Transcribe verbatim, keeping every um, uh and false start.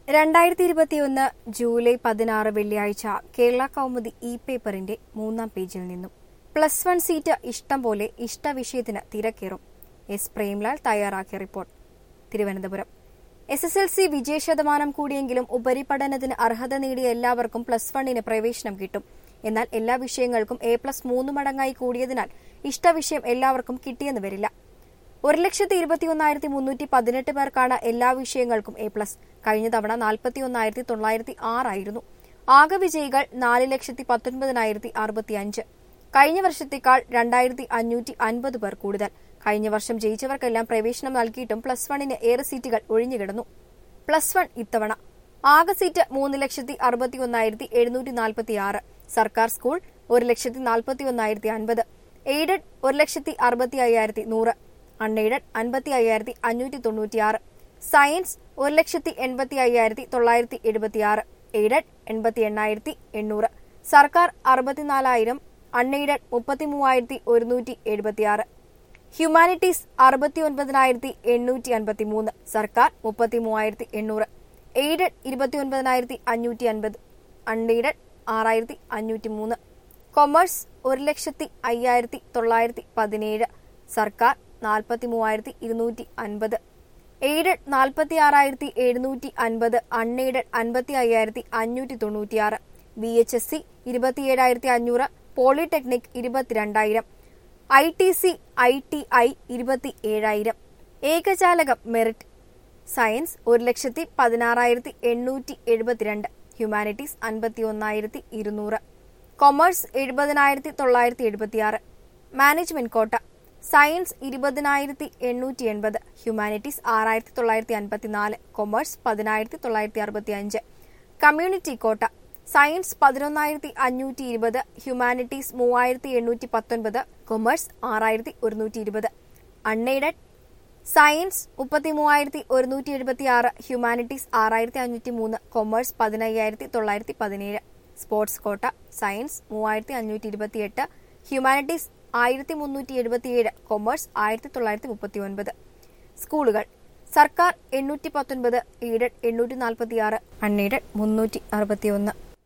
രണ്ടായിരത്തി ഇരുപത്തിയൊന്ന് ജൂലൈ പതിനാറ് വെള്ളിയാഴ്ച കേരള കൗമുദി ഇ പേപ്പറിന്റെ മൂന്നാം പേജിൽ നിന്നും പ്ലസ് വൺ സീറ്റ് ഇഷ്ടം പോലെ ഇഷ്ടവിഷയത്തിന് തിരക്കേറും. എസ് പ്രേംലാൽ തയ്യാറാക്കിയ report. Thiruvananthapuram. S S L C വിജയശതമാനം കൂടിയെങ്കിലും ഉപരിപഠനത്തിന് അർഹത നേടിയ എല്ലാവർക്കും പ്ലസ് വണ്ണിന് പ്രവേശനം കിട്ടും. എന്നാൽ എല്ലാ വിഷയങ്ങൾക്കും എ പ്ലസ് മൂന്ന് മടങ്ങായി കൂടിയതിനാൽ ഇഷ്ടവിഷയം എല്ലാവർക്കും കിട്ടിയെന്ന് വരില്ല. ഒരു ലക്ഷത്തി ഇരുപത്തിയൊന്നായിരത്തി മുന്നൂറ്റി പതിനെട്ട് പേർക്കാണ് എല്ലാ വിഷയങ്ങൾക്കും എ പ്ലസ്. കഴിഞ്ഞ തവണ നാൽപ്പത്തി ഒന്നായിരത്തി തൊള്ളായിരത്തി ആറായിരുന്നു. ആകെ വിജയികൾ നാല് ലക്ഷത്തി പത്തൊൻപതിനായിരത്തി അറുപത്തി അഞ്ച്. കഴിഞ്ഞ വർഷത്തേക്കാൾ രണ്ടായിരത്തി അഞ്ഞൂറ്റി അൻപത് പേർ കൂടുതൽ. കഴിഞ്ഞ വർഷം ജയിച്ചവർക്കെല്ലാം പ്രവേശനം നൽകിയിട്ടും പ്ലസ് വണ്ണിന് ഏറെ സീറ്റുകൾ ഒഴിഞ്ഞുകിടന്നു. പ്ലസ് വൺ ഇത്തവണ ആകെ സീറ്റ് മൂന്ന് ലക്ഷത്തി അറുപത്തി ഒന്നായിരത്തി എഴുന്നൂറ്റി നാൽപ്പത്തി ആറ്. സർക്കാർ സ്കൂൾ ഒരു ലക്ഷത്തി നാൽപ്പത്തി ഒന്നായിരത്തി അൻപത്. എയ്ഡഡ് ഒരു ലക്ഷത്തി അറുപത്തി അയ്യായിരത്തി നൂറ്. അൺഎയ്ഡഡ് അൻപത്തി അയ്യായിരത്തി അഞ്ഞൂറ്റി തൊണ്ണൂറ്റിയാറ്. സയൻസ് ഒരു ലക്ഷത്തി എൺപത്തി അയ്യായിരത്തി തൊള്ളായിരത്തി എഴുപത്തിയാറ്. എയ്ഡഡ് എൺപത്തി എണ്ണായിരത്തി എണ്ണൂറ്. സർക്കാർ അറുപത്തിനാലായിരം. അൺഎയ്ഡഡ് മുപ്പത്തി മൂവായിരത്തി ഒരുന്നൂറ്റി എഴുപത്തിയാറ്. ഹ്യൂമാനിറ്റീസ് അറുപത്തി ഒൻപതിനായിരത്തി എണ്ണൂറ്റി അൻപത്തി മൂന്ന്. സർക്കാർ മുപ്പത്തി മൂവായിരത്തി എണ്ണൂറ്. എയ്ഡഡ് ഇരുപത്തി ഒൻപതിനായിരത്തി അഞ്ഞൂറ്റി അൻപത്. അൺഎയ്ഡഡ് ആറായിരത്തി അഞ്ഞൂറ്റി മൂന്ന്. കൊമേഴ്സ് ഒരു ലക്ഷത്തി അയ്യായിരത്തി തൊള്ളായിരത്തി പതിനേഴ്. സർക്കാർ നാൽപ്പത്തി മൂവായിരത്തി ഇരുന്നൂറ്റി അൻപത്. എയ്ഡഡ് നാൽപ്പത്തി ആറായിരത്തി എഴുന്നൂറ്റി അൻപത്. അൺഎയ്ഡഡ് അൻപത്തി അയ്യായിരത്തി അഞ്ഞൂറ്റി തൊണ്ണൂറ്റിയാറ്. ബി എച്ച് എസ് സി ഇരുപത്തിയേഴായിരത്തി അഞ്ഞൂറ്. പോളിടെക്നിക് ഇരുപത്തിരണ്ടായിരം. I T C I T I ഇരുപത്തി ഏഴായിരം. ഏകജാലകം മെറിറ്റ്. സയൻസ് ഒരു ലക്ഷത്തി പതിനാറായിരത്തി എണ്ണൂറ്റി എഴുപത്തിരണ്ട്. ഹ്യൂമാനിറ്റീസ് അൻപത്തി ഒന്നായിരത്തി ഇരുന്നൂറ്. കൊമേഴ്സ് എഴുപതിനായിരത്തി തൊള്ളായിരത്തി എഴുപത്തിയാറ്. മാനേജ്മെന്റ് കോട്ട. സയൻസ് ഇരുപതിനായിരത്തി എണ്ണൂറ്റി എൺപത്. ഹ്യൂമാനിറ്റീസ് ആറായിരത്തി തൊള്ളായിരത്തി അൻപത്തിനാല്. കൊമേഴ്സ് പതിനായിരത്തി തൊള്ളായിരത്തി അറുപത്തി അഞ്ച്. Community quota. സയൻസ് പതിനൊന്നായിരത്തി അഞ്ഞൂറ്റി ഇരുപത്. ഹ്യൂമാനിറ്റീസ് മൂവായിരത്തി എണ്ണൂറ്റി പത്തൊൻപത്. കൊമേഴ്സ് ആറായിരത്തി ഒരുന്നൂറ്റി ഇരുപത്. അൺഎയ്ഡഡ് സയൻസ് മുപ്പത്തി മൂവായിരത്തി ഒരുന്നൂറ്റി എഴുപത്തി ആറ്. ഹ്യൂമാനിറ്റീസ് ആറായിരത്തി അഞ്ഞൂറ്റി മൂന്ന്. കൊമേഴ്സ് പതിനയ്യായിരത്തി തൊള്ളായിരത്തി പതിനേഴ്. Sports quota. സയൻസ് മൂവായിരത്തി അഞ്ഞൂറ്റി ഇരുപത്തി എട്ട്. ഹ്യൂമാനിറ്റീസ് ആയിരത്തി മുന്നൂറ്റി എഴുപത്തിയേഴ്. കൊമേഴ്സ് ആയിരത്തി തൊള്ളായിരത്തി മുപ്പത്തി ഒൻപത്. സ്കൂളുകൾ. സർക്കാർ എണ്ണൂറ്റി പത്തൊൻപത്. എയ്ഡഡ് എണ്ണൂറ്റി നാൽപ്പത്തി ആറ്. അൺഎയ്ഡഡ് മുന്നൂറ്റി അറുപത്തി ഒന്ന്.